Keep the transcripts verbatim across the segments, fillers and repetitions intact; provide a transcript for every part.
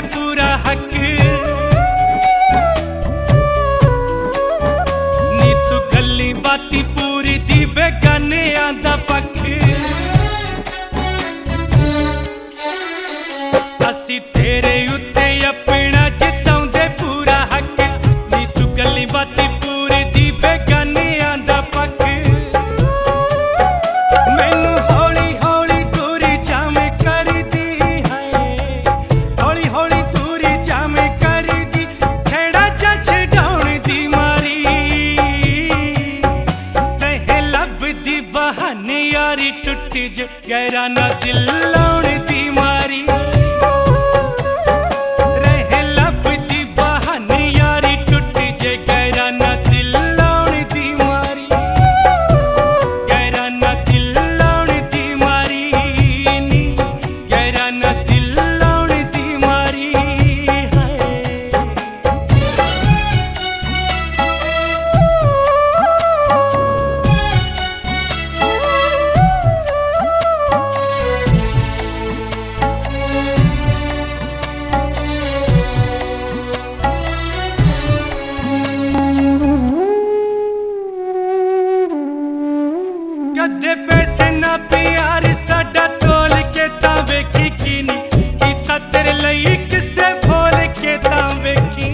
पूरा हक नी तू गल्ली बाती पूरी दी बेगाने आंदा पख असी तेरे उत्ते अपना जिताउंदे पूरा हक नी तू गल्ली बाती पूरी दी बेगाने आंदा पख मैनू हौली हौली दूरी जामे कर दी है हौली हौली दूरी जामे कर दी खेड़ा चा छडाउण दी मारी रहे लब दी बहाने यारी टुट जे गहरा ना दिल लाउण दी मारी रहे लब दी बहाने यारी टुट जे गहरा ना दिल लाउण दी मारी गहरा ना दिल लाउण दी मारी नी गहरा ना दिल लाउण दी मारी कदे पैसे ना प्यार साडा तोल के तां वेखी की नी कीता तेरे लई किसे भोल के तां वेखी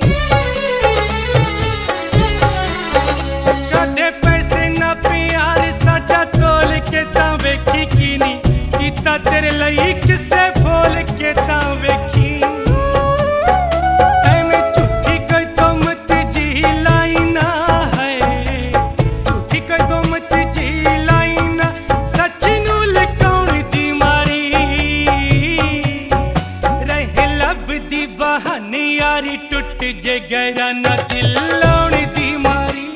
कदे पैसे ना प्यार साडा तोल के तां वेखी की नी कीता तेरे लई किसे भोल के तां वेखी एवें झूठी कोई तुमत जी लाई ना है झूठी कोई तुमत जी बहाने यारी टुट जे गहरा ना दिल लाउण दी मारी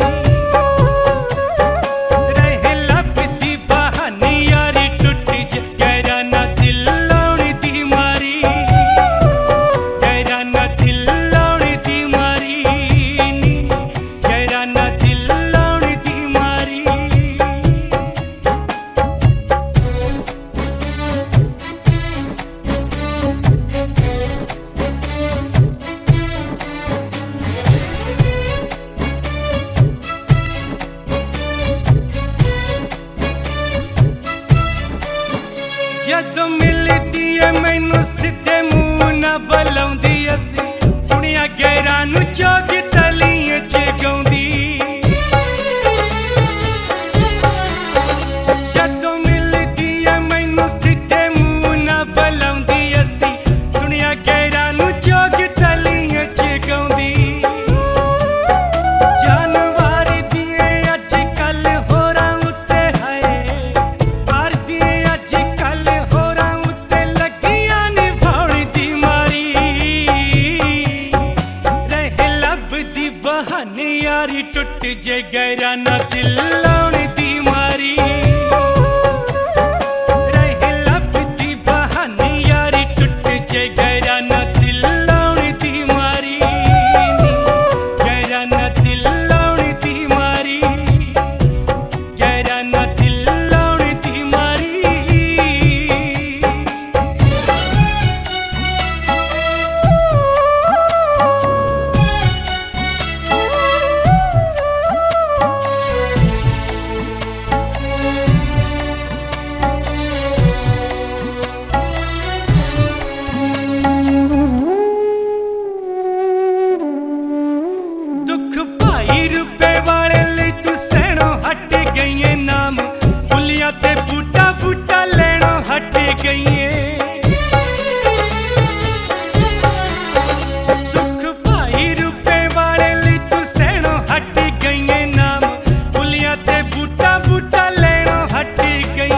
रहे लब दी बहाने यारी टुट जे गहरा ना दिल लाउण दी मारी गहरा ना दिल लाउण दी मारी नी गहरा ना दिल लाउण दी मारी जदों मिलदी है मैनू सीधे मूंह ना बलाउंदी असी सुनिया गैरां नू चोग तलियां च गाउंदी जदों मिलदी है मैनू सीधे मूंह ना बलाउंदी असी सुनिया गैरां नू चोग तलियां च गाउंदी बहाने यारी टुट जे गहरा ना दिल लाउण दी मारी रहे लब दी बहाने यारी टुट जे गहरा ना दिल लाउण दी मारी नी गहरा ना दिल लाउण दी मारी गहरा ना दिल लाउण दी मारी रुपए वाले लई तू सैणों हट गई नाम पुलिया ते बूटा बूटा लेणों हट गई दुख भाई रुपए वाले लई तू सैणों हट गई नाम पुलिया ते बूटा बूटा लेणों हट गई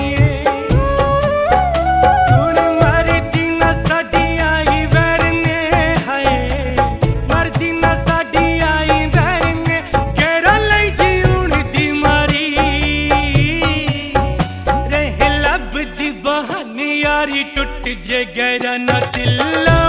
यारी टुट जे गहरा ना दिल